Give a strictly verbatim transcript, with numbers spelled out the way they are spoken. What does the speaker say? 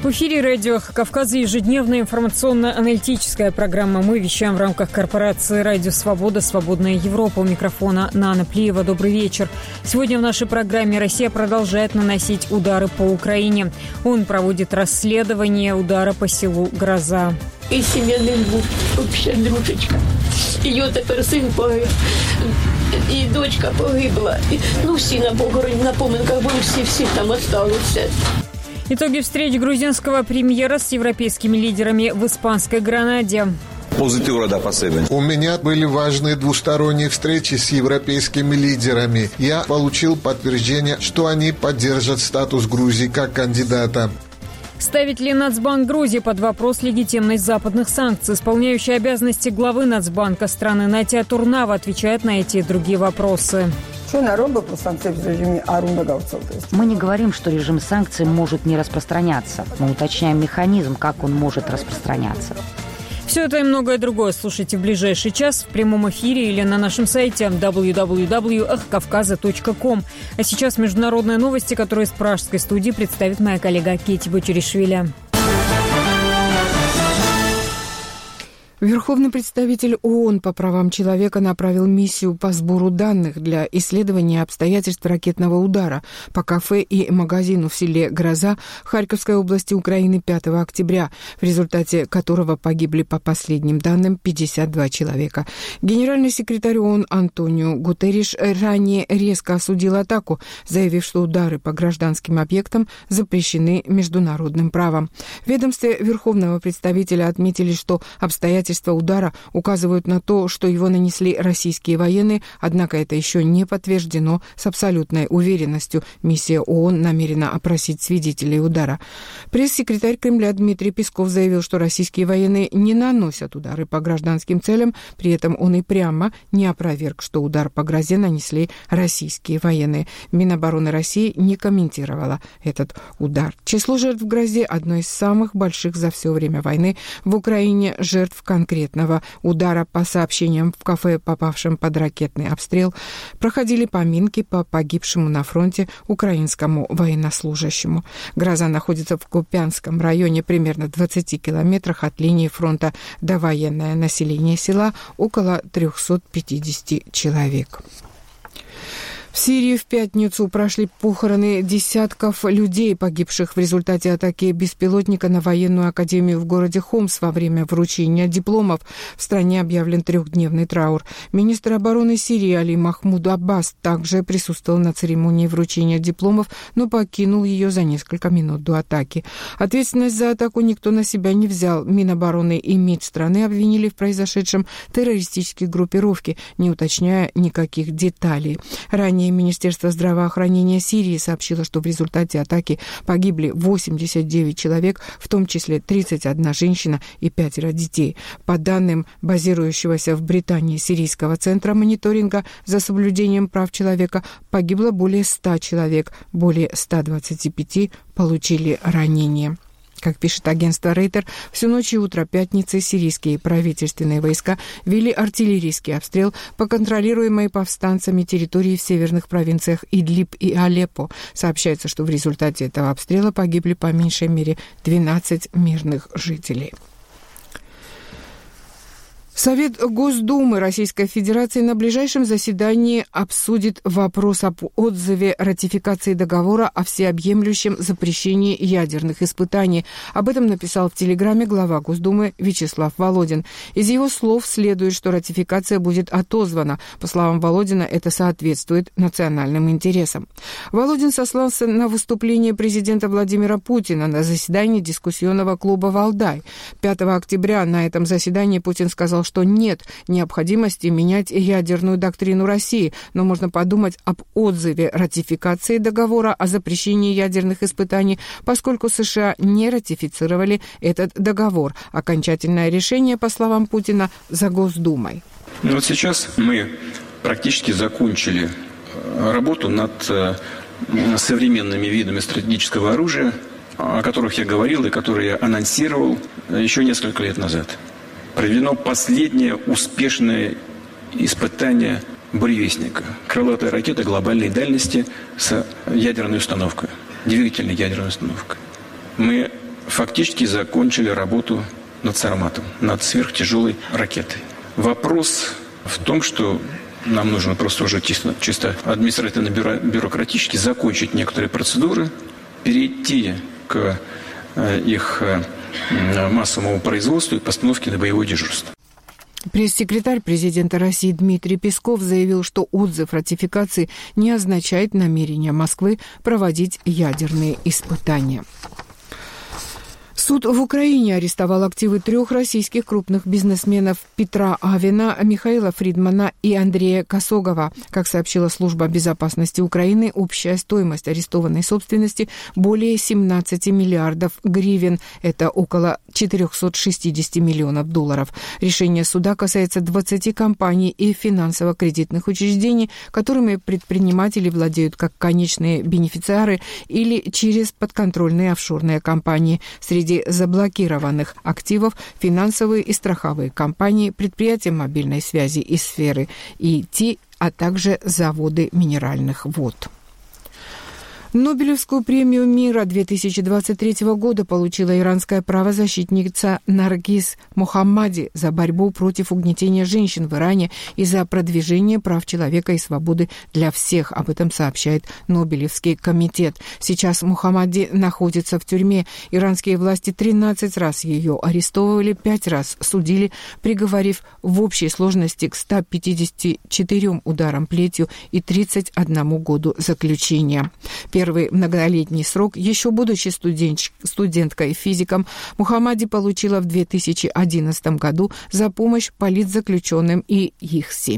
В эфире радио «Эхо Кавказа» ежедневная информационно-аналитическая программа. Мы вещаем в рамках корпорации «Радио Свобода. Свободная Европа». У микрофона Нана Плиева. Добрый вечер. Сегодня в нашей программе Россия продолжает наносить удары по Украине. Он проводит расследование удара по селу Гроза. И семейный львов, вообще дружечка. Ее тепер син погиб, і дочка погибла. Ну, всі на похороні, на поминках, бо всі-всі там осталися. Итоги встреч грузинского премьера с европейскими лидерами в испанской Гранаде. У меня были важные двусторонние встречи с европейскими лидерами. Я получил подтверждение, что они поддержат статус Грузии как кандидата. Ставит ли Нацбанк Грузии под вопрос легитимность западных санкций? Исполняющий обязанности главы Нацбанка страны Натя Турнава отвечает на эти и другие вопросы. Мы не говорим, что режим санкций может не распространяться. Мы уточняем механизм, как он может распространяться. Все это и многое другое слушайте в ближайший час в прямом эфире или на нашем сайте дабл ю дабл ю дабл ю точка эхо кавказа точка ком. А сейчас международные новости, которые из пражской студии представит моя коллега Кетти Бочеришвили. Верховный представитель ООН по правам человека направил миссию по сбору данных для исследования обстоятельств ракетного удара по кафе и магазину в селе Гроза Харьковской области Украины пятого октября, в результате которого погибли, по последним данным, пятьдесят два человека. Генеральный секретарь ООН Антонио Гутерриш ранее резко осудил атаку, заявив, что удары по гражданским объектам запрещены международным правом. В ведомстве Верховного представителя отметили, что обстоятельства удара указывают на то, что его нанесли российские военные, однако это еще не подтверждено с абсолютной уверенностью. Миссия ООН намерена опросить свидетелей удара. Пресс-секретарь Кремля Дмитрий Песков заявил, что российские военные не наносят удары по гражданским целям, при этом он и прямо не опроверг, что удар по Грозе нанесли российские военные. Минобороны России не комментировала этот удар. Число жертв в Грозе одно из самых больших за все время войны. В Украине жертв конкретного удара, по сообщениям в кафе, попавшем под ракетный обстрел, проходили поминки по погибшему на фронте украинскому военнослужащему. Гроза находится в Купянском районе, примерно в двадцати километрах от линии фронта. Довоенное население села около триста пятьдесят человек. В Сирии в пятницу прошли похороны десятков людей, погибших в результате атаки беспилотника на военную академию в городе Хомс во время вручения дипломов. В стране объявлен трехдневный траур. Министр обороны Сирии Али Махмуд Аббас также присутствовал на церемонии вручения дипломов, но покинул ее за несколько минут до атаки. Ответственность за атаку никто на себя не взял. Минобороны и МИД страны обвинили в произошедшем террористические группировки, не уточняя никаких деталей. Ранее Министерство здравоохранения Сирии сообщило, что в результате атаки погибли восемьдесят девять человек, в том числе тридцать одна женщина и пятеро детей. По данным базирующегося в Британии Сирийского центра мониторинга за соблюдением прав человека, погибло более ста человек, более ста двадцати пяти получили ранения. Как пишет агентство Рейтер, всю ночь и утро пятницы сирийские правительственные войска вели артиллерийский обстрел по контролируемой повстанцами территории в северных провинциях Идлиб и Алеппо. Сообщается, что в результате этого обстрела погибли по меньшей мере двенадцать мирных жителей. Совет Госдумы Российской Федерации на ближайшем заседании обсудит вопрос об отзыве ратификации договора о всеобъемлющем запрещении ядерных испытаний. Об этом написал в Телеграме глава Госдумы Вячеслав Володин. Из его слов следует, что ратификация будет отозвана. По словам Володина, это соответствует национальным интересам. Володин сослался на выступление президента Владимира Путина на заседании дискуссионного клуба «Валдай». пятого октября на этом заседании Путин сказал, что нет необходимости менять ядерную доктрину России, но можно подумать об отзыве ратификации договора о запрещении ядерных испытаний, поскольку США не ратифицировали этот договор. Окончательное решение, по словам Путина, за Госдумой. Ну вот сейчас мы практически закончили работу над современными видами стратегического оружия, о которых я говорил и которые я анонсировал еще несколько лет назад. Проведено последнее успешное испытание буревестника. Крылатая ракета глобальной дальности с ядерной установкой, двигательной ядерной установкой. Мы фактически закончили работу над «Сарматом», над сверхтяжелой ракетой. Вопрос в том, что нам нужно просто уже чисто, чисто административно-бюрократически закончить некоторые процедуры, перейти к их массовому производству и постановке на боевое дежурство. Пресс-секретарь президента России Дмитрий Песков заявил, что отзыв ратификации не означает намерение Москвы проводить ядерные испытания. Суд в Украине арестовал активы трех российских крупных бизнесменов Петра Авина, Михаила Фридмана и Андрея Косогова. Как сообщила Служба безопасности Украины, общая стоимость арестованной собственности более семнадцати миллиардов гривен. Это около четыреста шестьдесят миллионов долларов. Решение суда касается двадцати компаний и финансово-кредитных учреждений, которыми предприниматели владеют как конечные бенефициары или через подконтрольные офшорные компании. Среди заблокированных активов финансовые и страховые компании, предприятия мобильной связи и сферы И Ти, а также заводы минеральных вод. Нобелевскую премию мира две тысячи двадцать третьего года получила иранская правозащитница Наргиз Мохаммади за борьбу против угнетения женщин в Иране и за продвижение прав человека и свободы для всех. Об этом сообщает Нобелевский комитет. Сейчас Мохаммади находится в тюрьме. Иранские власти тринадцать раз ее арестовывали, пять раз судили, приговорив в общей сложности к ста пятидесяти четырем ударам плетью и тридцати одному году заключения. Первый многолетний срок, еще будучи студент, студенткой физиком, Мухаммади получила в две тысячи одиннадцатом году за помощь политзаключенным и их семьям.